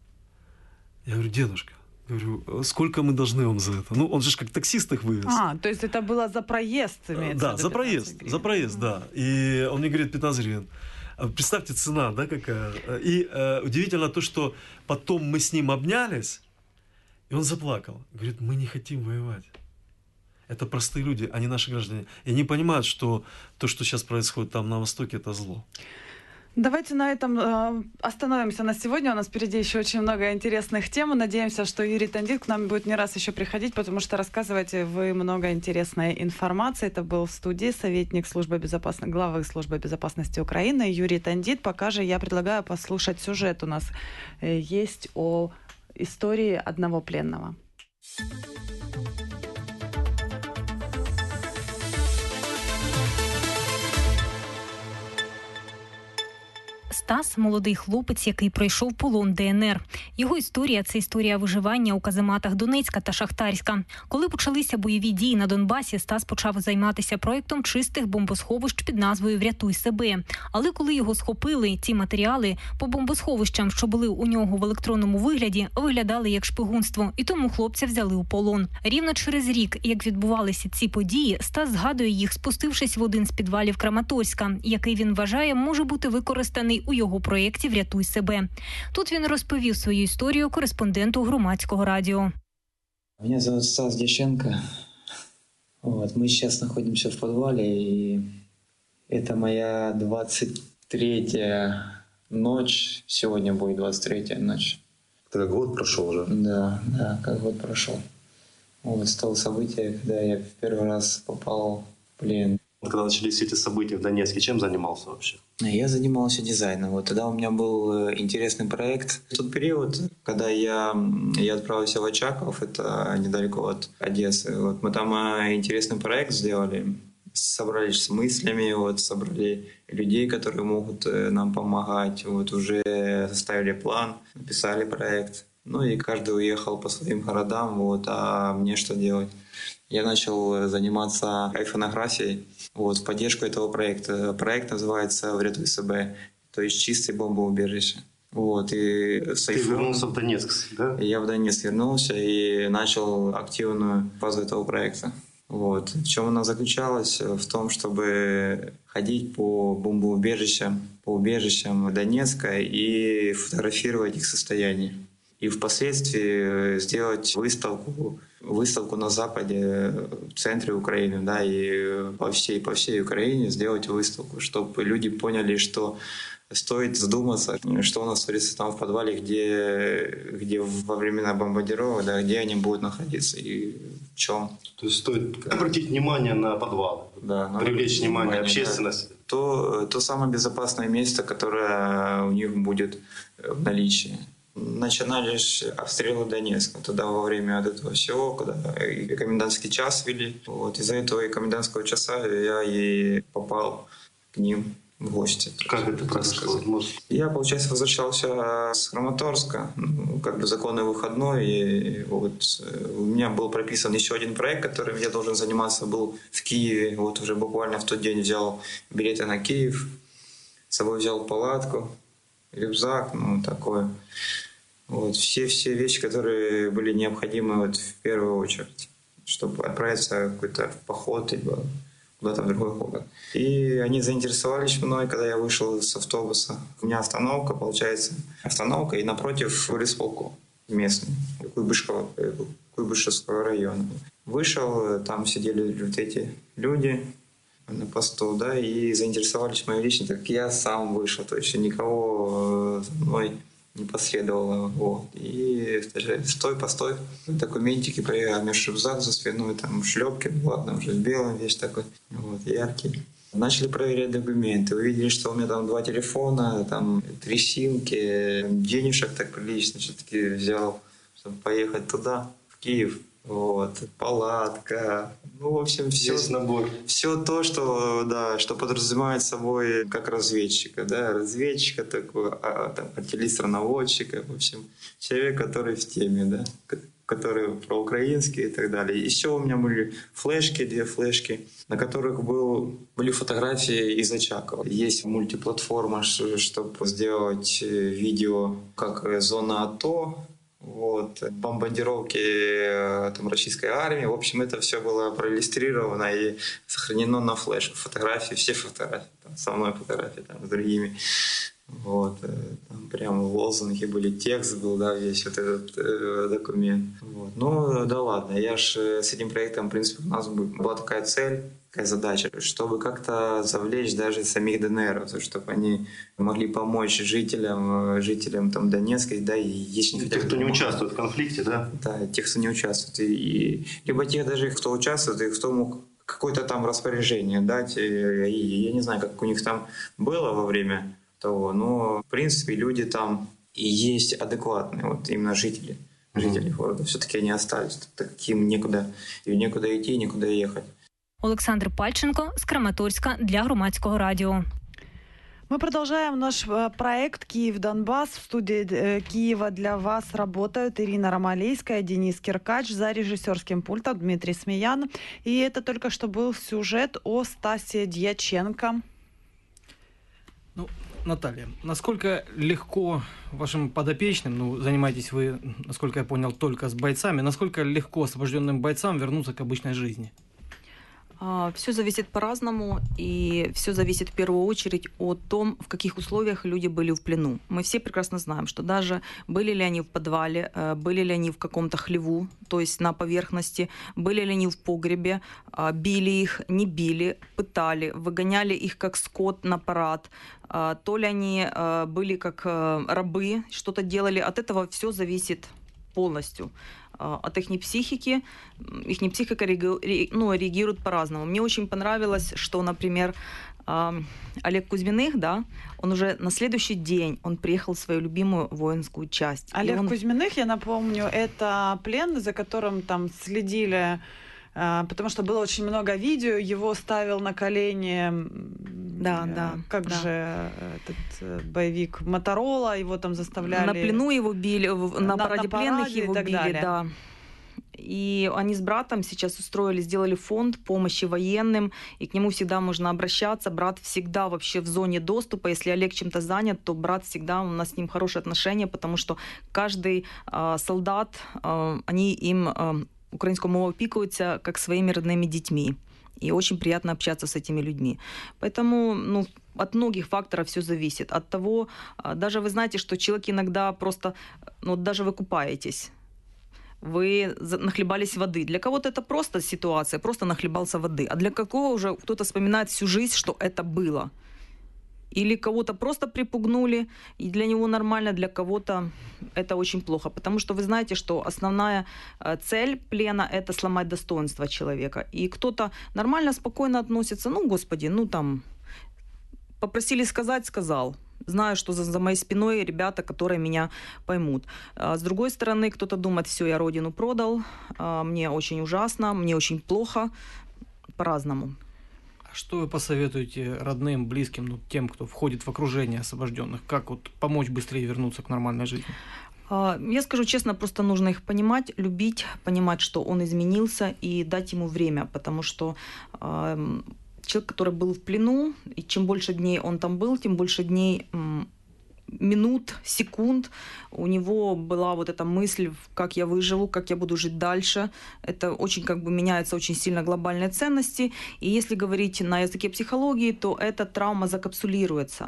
Я говорю, дедушка, говорю, сколько мы должны вам за это? Ну, он же как таксист их вывез. А, то есть это было за проезд, имеется Да, за проезд, гривен. за проезд, да. И он мне говорит, пятнадцать гривен. Представьте, цена, да, какая. И э, удивительно то, что потом мы с ним обнялись, и он заплакал. Говорит, мы не хотим воевать. Это простые люди, они наши граждане. И они понимают, что то, что сейчас происходит там на Востоке, это зло. Давайте на этом э, остановимся на сегодня. У нас впереди еще очень много интересных тем. Надеемся, что Юрий Тандит к нам будет не раз еще приходить, потому что рассказываете вы много интересной информации. Это был в студии советник службы безопасности, главы службы безопасности Украины Юрий Тандит. Пока же я предлагаю послушать сюжет. У нас э, есть о истории одного пленного. Стас – молодий хлопець, який пройшов полон Де Ен Ер. Його історія – це історія виживання у казематах Донецька та Шахтарська. Коли почалися бойові дії на Донбасі, Стас почав займатися проєктом чистих бомбосховищ під назвою «Врятуй себе». Але коли його схопили, ці матеріали по бомбосховищам, що були у нього в електронному вигляді, виглядали як шпигунство, і тому хлопця взяли у полон. Рівно через рік, як відбувалися ці події, Стас згадує їх, спустившись в один з підвалів Краматорська, який він вважає може бути використаний у його проєкті «Врятуй себе». Тут він розповів свою історію кореспонденту Громадського радіо. Меня зовут Стас Дещенко. Вот, мы сейчас находимся в подвале, и это моя двадцать третья ночь. Сегодня будет двадцать третья ночь. Это как год прошел уже? Да, да, как год прошел. Вот, с того события, когда я в первый раз попал в плен. Когда начались эти события в Донецке, чем занимался вообще? Я занимался дизайном. Вот тогда у меня был интересный проект. В тот период, когда я, я отправился в Очаков, это недалеко от Одессы, вот, мы там интересный проект сделали. Собрались с мыслями, вот, собрали людей, которые могут нам помогать. Вот, уже составили план, написали проект. Ну и каждый уехал по своим городам, вот, а мне что делать? Я начал заниматься айфонографией вот, в поддержку этого проекта. Проект называется «Врятуй себе», то есть чистое бомбоубежище. Вот, и с Ты вернулся в Донецк, да? Я в Донецк вернулся и начал активную фазу этого проекта. Вот. В чем она заключалась? В том, чтобы ходить по бомбоубежищам, по убежищам Донецка и фотографировать их состояние. И впоследствии сделать выставку, выставку на Западе, в центре Украины, да, и по всей, по всей Украине сделать выставку, чтобы люди поняли, что стоит задуматься, что у нас творится там в подвале, где, где во времена бомбардировок, да, где они будут находиться и в чем. То есть стоит обратить внимание на подвалы, да, привлечь внимание, внимание общественности. Да. То, то самое безопасное место, которое у них будет в наличии. Начинались обстрелы Донецка. Тогда во время вот этого всего, когда и комендантский час вели, вот, из-за этого и комендантского часа я и попал к ним в гости. Как это произошло? Я, получается, возвращался с Краматорска, ну, как бы законный выходной, и вот у меня был прописан еще один проект, которым я должен заниматься, был в Киеве. Вот уже буквально в тот день взял билеты на Киев, с собой взял палатку, рюкзак, ну, такое. Вот, все-все вещи, которые были необходимы вот в первую очередь, чтобы отправиться в какой-то поход, либо куда-то в другой город. И они заинтересовались мной, когда я вышел с автобуса. У меня остановка, получается, остановка, и напротив горисполком местный, Куйбышевского, Куйбышевского района. Вышел, там сидели вот эти люди на посту, да, и заинтересовались моей лично, так я сам вышел, то есть никого за мной не последовало. Вот. И сказали, стой, постой, документики, проверяю, рюкзак за спиной, там шлепки, ладно, уже в белом весь такой, вот, яркий. Начали проверять документы, увидели, что у меня там два телефона, там три симки, денежек так прилично все-таки взял, чтобы поехать туда, в Киев. Вот, палатка, ну, в общем, все, весь набор. Все то, что, да, что подразумевает собой как разведчика, да, разведчика такого, а, там, артиллериста-наводчика, в общем, человек, который в теме, да, который проукраинский и так далее. Еще у меня были флешки, две флешки, на которых был, были фотографии из Очакова. Есть мультиплатформа, чтобы сделать видео, как зона АТО, вот, бомбардировки там, российской армии. В общем, это все было проиллюстрировано и сохранено на флешке. Фотографии, все фотографии, там, со мной фотографии, там, с другими. Вот, там, прям лозунги были, текст был, да, весь вот этот э, документ. Вот. Ну, да ладно, я ж с этим проектом, в принципе, у нас была такая цель, такая задача, чтобы как-то завлечь даже самих ДНРовцев, чтобы они могли помочь жителям, жителям там Донецка, да, и есть... Тех, кто не участвует в конфликте, да? Да, тех, кто не участвует. И, и, либо тех даже, кто участвует, и кто мог какое-то там распоряжение дать. И, и я не знаю, как у них там было во время того, но, в принципе, люди там и есть адекватные, вот именно жители, жители mm-hmm. города. Все-таки они остались, таким некуда, и некуда идти, некуда ехать. Олександр Пальченко з Краматорська для Громадського радіо. Мы продолжаем наш проект «Киев-Донбасс». В студии Киева для вас работают Ирина Ромалейская, Денис Киркач, за режиссерским пультом Дмитрий Смеян. И это только что был сюжет о Стасе Дьяченко. Ну, Наталья, насколько легко вашим подопечным, ну, занимаетесь вы, насколько я понял, только с бойцами, насколько легко освобожденным бойцам вернуться к обычной жизни? Все зависит по-разному, и все зависит в первую очередь от том, в каких условиях люди были в плену. Мы все прекрасно знаем, что даже были ли они в подвале, были ли они в каком-то хлеву, то есть на поверхности, были ли они в погребе, били их, не били, пытали, выгоняли их как скот на парад, то ли они были как рабы, что-то делали. От этого все зависит полностью. От их психики, их психика ну, реагирует по-разному. Мне очень понравилось, что, например, Олег Кузьминых, да, он уже на следующий день он приехал в свою любимую воинскую часть. Олег он... Кузьминых, я напомню, это пленный, за которым там следили, потому что было очень много видео, его ставил на колени, да, да, как да. же этот боевик Моторола, его там заставляли... На плену его били, на, на параде на пленных его били, далее. Да. И они с братом сейчас устроили, сделали фонд помощи военным, и к нему всегда можно обращаться. Брат всегда вообще в зоне доступа. Если Олег чем-то занят, то брат всегда, у нас с ним хорошие отношения, потому что каждый э, солдат, э, они им... Э, украинскую мову опікуються как своими родными детьми. И очень приятно общаться с этими людьми. Поэтому ну, от многих факторов все зависит. От того, даже вы знаете, что человек иногда просто, ну, даже вы купаетесь, вы нахлебались воды. Для кого-то это просто ситуация, просто нахлебался воды. А для какого уже кто-то вспоминает всю жизнь, что это было. Или кого-то просто припугнули, и для него нормально, для кого-то это очень плохо. Потому что вы знаете, что основная цель плена – это сломать достоинство человека. И кто-то нормально, спокойно относится, ну, господи, ну, там, попросили сказать – сказал. Знаю, что за, за моей спиной ребята, которые меня поймут. А с другой стороны, кто-то думает, все, я родину продал, а мне очень ужасно, мне очень плохо, по-разному. Что вы посоветуете родным, близким, ну, тем, кто входит в окружение освобожденных? Как вот помочь быстрее вернуться к нормальной жизни? Я скажу честно, просто нужно их понимать, любить, понимать, что он изменился, и дать ему время, потому что э, человек, который был в плену, и чем больше дней он там был, тем больше дней... М- минут, секунд, у него была вот эта мысль, как я выживу, как я буду жить дальше. Это очень как бы меняются очень сильно глобальные ценности. И если говорить на языке психологии, то эта травма закапсулируется.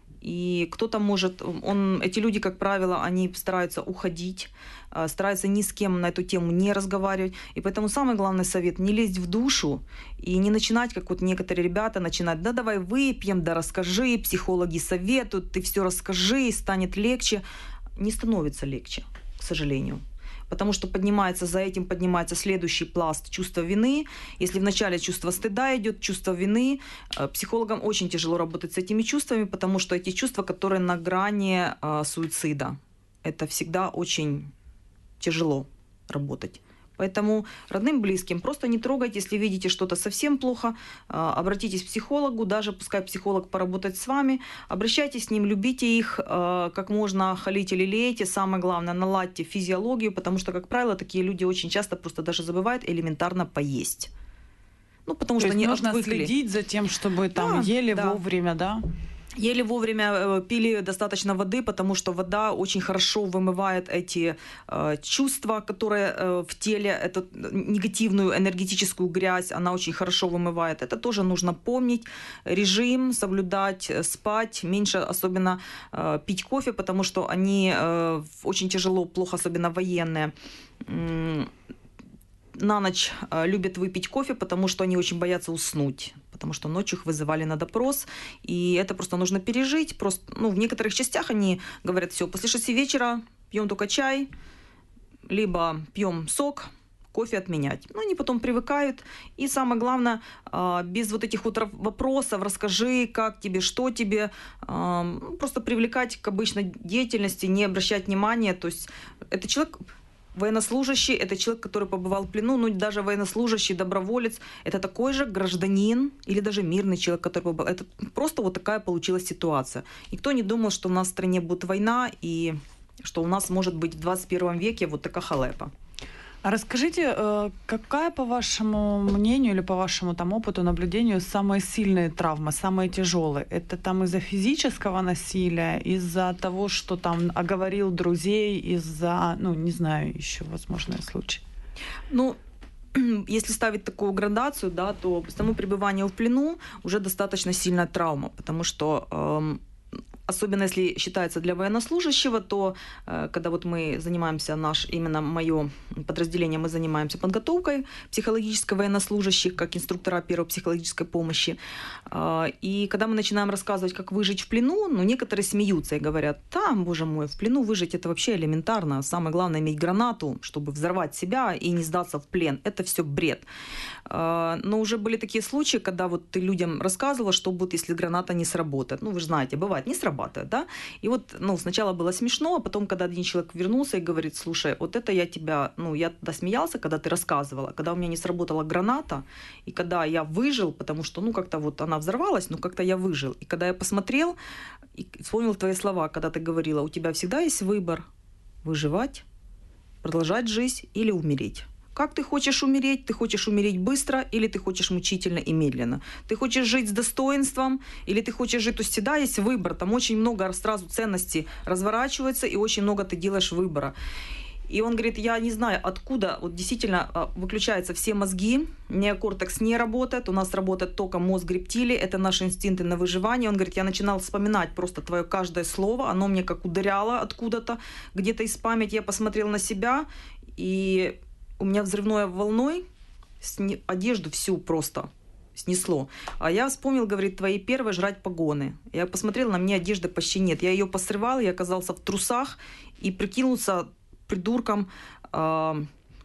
И кто-то может... Он, эти люди, как правило, они стараются уходить, стараются ни с кем на эту тему не разговаривать. И поэтому самый главный совет – не лезть в душу и не начинать, как вот некоторые ребята начинают: да давай выпьем, да расскажи, психологи советуют, ты все расскажи, станет легче. Не становится легче, к сожалению. Потому что поднимается, за этим поднимается следующий пласт чувства вины. Если вначале чувство стыда идет, чувство вины, психологам очень тяжело работать с этими чувствами, потому что эти чувства, которые на грани э, суицида, это всегда очень тяжело работать. Поэтому родным, близким просто не трогайте, если видите что-то совсем плохо, обратитесь к психологу, даже пускай психолог поработает с вами, обращайтесь с ним, любите их, как можно халите или лелеете, самое главное, наладьте физиологию, потому что, как правило, такие люди очень часто просто даже забывают элементарно поесть. Ну, потому То что есть они нужно отвыкли. следить за тем, чтобы там да, ели да. вовремя, да? Ели вовремя, пили достаточно воды, потому что вода очень хорошо вымывает эти э, чувства, которые э, в теле, эту негативную энергетическую грязь, она очень хорошо вымывает. Это тоже нужно помнить. Режим соблюдать, спать, меньше особенно э, пить кофе, потому что они э, очень тяжело, плохо, особенно военные, э, на ночь э, любят выпить кофе, потому что они очень боятся уснуть. Потому что ночью их вызывали на допрос, и это просто нужно пережить. Просто, ну, в некоторых частях они говорят, все, после шести вечера пьем только чай, либо пьем сок, кофе отменять. Ну, они потом привыкают. И самое главное, без вот этих вот вопросов, расскажи, как тебе, что тебе, просто привлекать к обычной деятельности, не обращать внимания. То есть это человек... Военнослужащий – это человек, который побывал в плену, ну, даже военнослужащий, доброволец – это такой же гражданин или даже мирный человек, который побывал. Это просто вот такая получилась ситуация. Никто не думал, что у нас в стране будет война и что у нас может быть в двадцать первом веке вот такая халепа. А расскажите, какая, по вашему мнению или по вашему там опыту, наблюдению, самые сильные травмы, самые тяжелые? Это там из-за физического насилия, из-за того, что там оговорил друзей, из-за, ну, не знаю, еще возможные случаи? Ну, если ставить такую градацию, да, то само пребывание в плену уже достаточно сильная травма, потому что... Эм, Особенно если считается для военнослужащего, то э, когда вот мы занимаемся, наш, именно мое подразделение, мы занимаемся подготовкой психологической военнослужащих, как инструктора первой психологической помощи. Э, и когда мы начинаем рассказывать, как выжить в плену, ну, некоторые смеются и говорят, да, боже мой, в плену выжить это вообще элементарно. Самое главное иметь гранату, чтобы взорвать себя и не сдаться в плен. Это все бред. Э, но уже были такие случаи, когда вот ты людям рассказывала, что будет, если граната не сработает. Ну, вы же знаете, бывает, не срабатывает. Да? И вот, ну, сначала было смешно, а потом, когда один человек вернулся и говорит, слушай, вот это я тебя, ну, я тогда смеялся, когда ты рассказывала, когда у меня не сработала граната, и когда я выжил, потому что, ну, как-то вот она взорвалась, но как-то я выжил. И когда я посмотрел и вспомнил твои слова, когда ты говорила, у тебя всегда есть выбор выживать, продолжать жизнь или умереть. Как ты хочешь умереть? Ты хочешь умереть быстро или ты хочешь мучительно и медленно? Ты хочешь жить с достоинством или ты хочешь жить... То есть всегда есть выбор. Там очень много сразу ценностей разворачивается и очень много ты делаешь выбора. И он говорит, я не знаю, откуда вот действительно выключаются все мозги, неокортекс не работает, у нас работает только мозг рептилии, это наши инстинкты на выживание. Он говорит, я начинал вспоминать просто твое каждое слово, оно мне как ударяло откуда-то, где-то из памяти. Я посмотрел на себя, и у меня взрывной волной одежду всю просто снесло. А я вспомнил, говорит, твои первые жрать погоны. Я посмотрела, на мне одежды почти нет. Я ее посрывала, я оказался в трусах и прикинулся придурком. Э,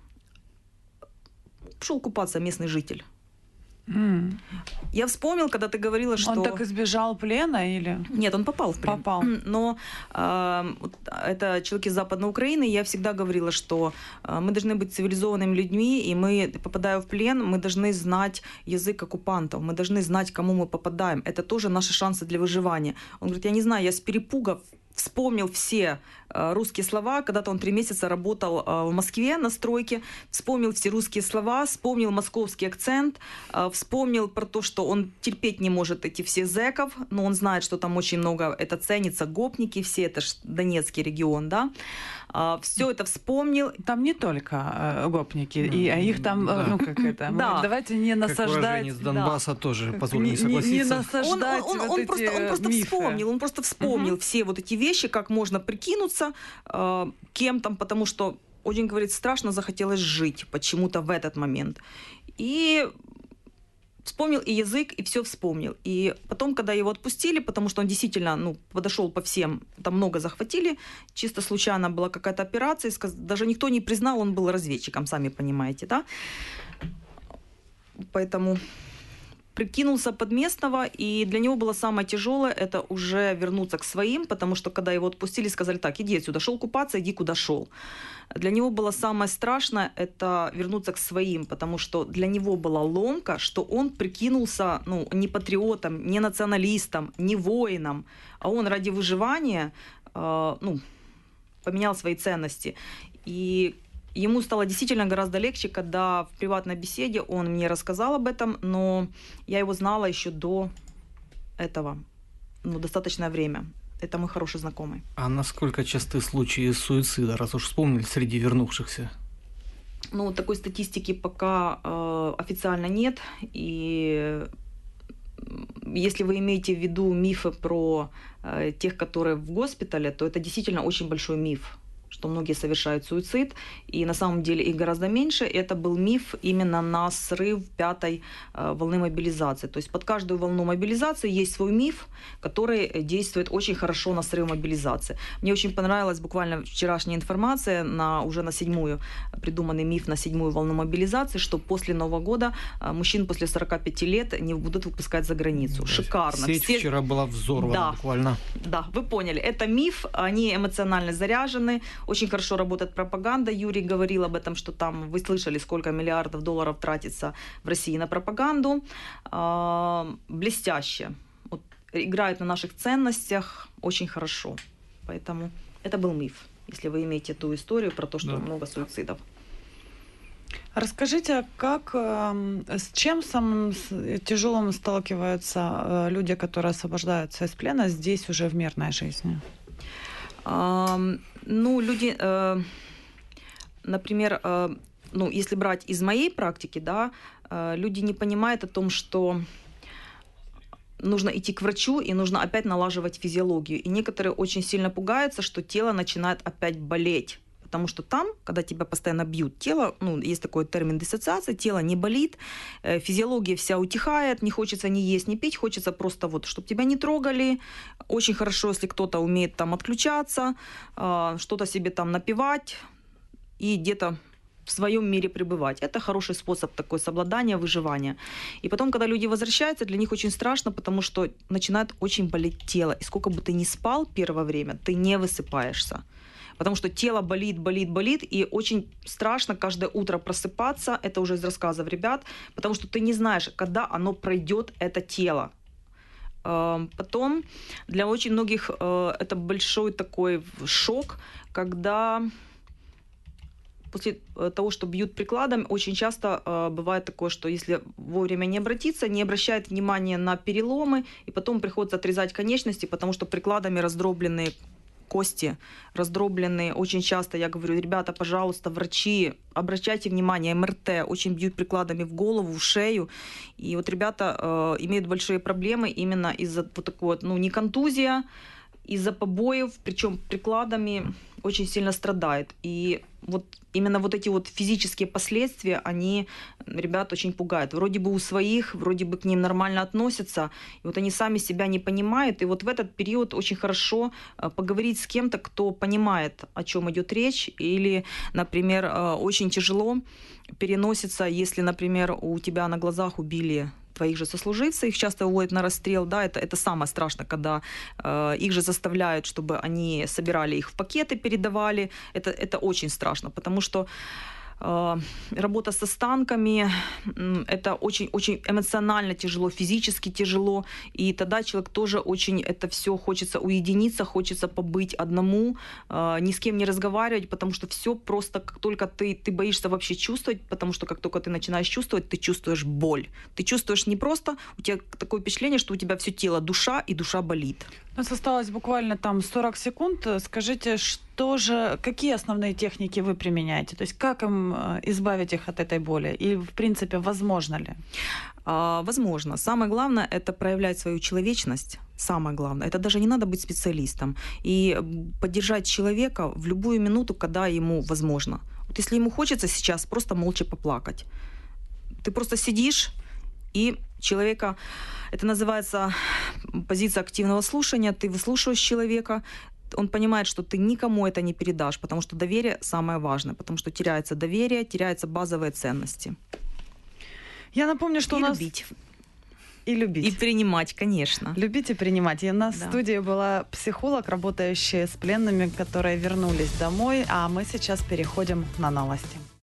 пошел купаться местный житель. Mm. Я вспомнил, когда ты говорила, что... Он так избежал плена или... Нет, он попал в плен. Попал. Но э, это человек из Западной Украины. Я всегда говорила, что э, мы должны быть цивилизованными людьми, и мы, попадая в плен, мы должны знать язык оккупантов, мы должны знать, к кому мы попадаем. Это тоже наши шансы для выживания. Он говорит, я не знаю, я с перепуга вспомнил все э, русские слова. Когда-то он три месяца работал э, в Москве на стройке. Вспомнил все русские слова, вспомнил московский акцент, э, вспомнил про то, что он терпеть не может эти все зэков, но он знает, что там очень много это ценится, гопники все, это ж Донецкий регион, да. Э, все это вспомнил. Там не только э, гопники, и, а их там, да. ну как это, да. давайте не насаждать. Как с Донбасса да. тоже, позволь не согласиться. Не, не насаждать он, он, вот он, эти просто, он просто мифы. вспомнил, он просто вспомнил uh-huh. все вот эти вещи, как можно прикинуться э, кем-то, потому что очень, говорит, страшно захотелось жить почему-то в этот момент. И вспомнил и язык, и все вспомнил. И потом, когда его отпустили, потому что он действительно ну, подошел по всем, там много захватили, чисто случайно была какая-то операция, даже никто не признал, он был разведчиком, сами понимаете, да? Поэтому... прикинулся под местного, и для него было самое тяжелое это уже вернуться к своим, потому что когда его отпустили, сказали, так, иди отсюда, шел купаться, иди куда шел. Для него было самое страшное это вернуться к своим, потому что для него была ломка, что он прикинулся ну, не патриотом, не националистом, не воином, а он ради выживания э, ну, поменял свои ценности. И ему стало действительно гораздо легче, когда в приватной беседе он мне рассказал об этом, но я его знала еще до этого. ну, достаточное время. Это мой хороший знакомый. А насколько часты случаи суицида, раз уж вспомнили, среди вернувшихся? Ну, такой статистики пока э, официально нет. И если вы имеете в виду мифы про э, тех, которые в госпитале, то это действительно очень большой миф, что многие совершают суицид, и на самом деле их гораздо меньше. Это был миф именно на срыв пятой э, волны мобилизации. То есть под каждую волну мобилизации есть свой миф, который действует очень хорошо на срыв мобилизации. Мне очень понравилась буквально вчерашняя информация на, уже на седьмую, придуманный миф на седьмую волну мобилизации, что после Нового года э, мужчин после сорока пяти лет не будут выпускать за границу. Шикарно. Сеть Все... вчера была взорвана, да, буквально. Да, вы поняли. Это миф, они эмоционально заряжены. Очень хорошо работает пропаганда. Юрий говорил об этом, что там, вы слышали, сколько миллиардов долларов тратится в России на пропаганду. Блестяще. Вот, играют на наших ценностях очень хорошо. Поэтому это был миф, если вы имеете ту историю про то, что да. много суицидов. Расскажите, как, с чем самым тяжелым сталкиваются люди, которые освобождаются из плена здесь уже в мирной жизни? Uh, ну, люди, uh, например, uh, ну, если брать из моей практики, да, uh, люди не понимают о том, что нужно идти к врачу и нужно опять налаживать физиологию. И некоторые очень сильно пугаются, что тело начинает опять болеть. Потому что там, когда тебя постоянно бьют, тело, ну, есть такой термин диссоциация, тело не болит, физиология вся утихает, не хочется ни есть, ни пить, хочется просто вот, чтобы тебя не трогали. Очень хорошо, если кто-то умеет там отключаться, что-то себе там напивать и где-то в своем мире пребывать. Это хороший способ такой совладания, выживания. И потом, когда люди возвращаются, для них очень страшно, потому что начинает очень болеть тело. И сколько бы ты ни спал первое время, ты не высыпаешься. Потому что тело болит, болит, болит, и очень страшно каждое утро просыпаться, это уже из рассказов ребят, потому что ты не знаешь, когда оно пройдет, это тело. Потом для очень многих это большой такой шок, когда после того, что бьют прикладом, очень часто бывает такое, что если вовремя не обратиться, не обращает внимания на переломы, и потом приходится отрезать конечности, потому что прикладами раздробленные кости, раздробленные. Очень часто я говорю, ребята, пожалуйста, врачи, обращайте внимание, эм эр тэ, очень бьют прикладами в голову, в шею. И вот ребята э, имеют большие проблемы именно из-за вот такой вот, ну, не контузия, из-за побоев, причем прикладами очень сильно страдает. И вот именно вот эти вот физические последствия, они ребят очень пугают. Вроде бы у своих, вроде бы к ним нормально относятся, и вот они сами себя не понимают. И вот в этот период очень хорошо поговорить с кем-то, кто понимает, о чем идет речь. Или, например, очень тяжело переносится, если, например, у тебя на глазах убили твоих же сослуживцев, их часто уводят на расстрел, да, это, это самое страшное, когда э, их же заставляют, чтобы они собирали их в пакеты, передавали, это, это очень страшно, потому что э, работа с останками, э, это очень-очень эмоционально тяжело, физически тяжело, и тогда человек тоже очень, это все хочется уединиться, хочется побыть одному, э, ни с кем не разговаривать, потому что все просто, как только ты, ты боишься вообще чувствовать, потому что как только ты начинаешь чувствовать, ты чувствуешь боль. Ты чувствуешь не просто, у тебя такое впечатление, что у тебя все тело душа, и душа болит. У нас осталось буквально там сорок секунд. Скажите, что же, какие основные техники вы применяете? То есть как им избавить их от этой боли? И, в принципе, возможно ли? А, возможно. Самое главное – это проявлять свою человечность. Самое главное. Это даже не надо быть специалистом. И поддержать человека в любую минуту, когда ему возможно. Вот если ему хочется сейчас просто молча поплакать. Ты просто сидишь и человека... Это называется позиция активного слушания. Ты выслушиваешь человека, он понимает, что ты никому это не передашь, потому что доверие самое важное, потому что теряется доверие, теряются базовые ценности. Я напомню, что и у нас... любить. И любить. И принимать, конечно. Любить и принимать. И у нас да. в студии была психолог, работающая с пленными, которые вернулись домой. А мы сейчас переходим на новости.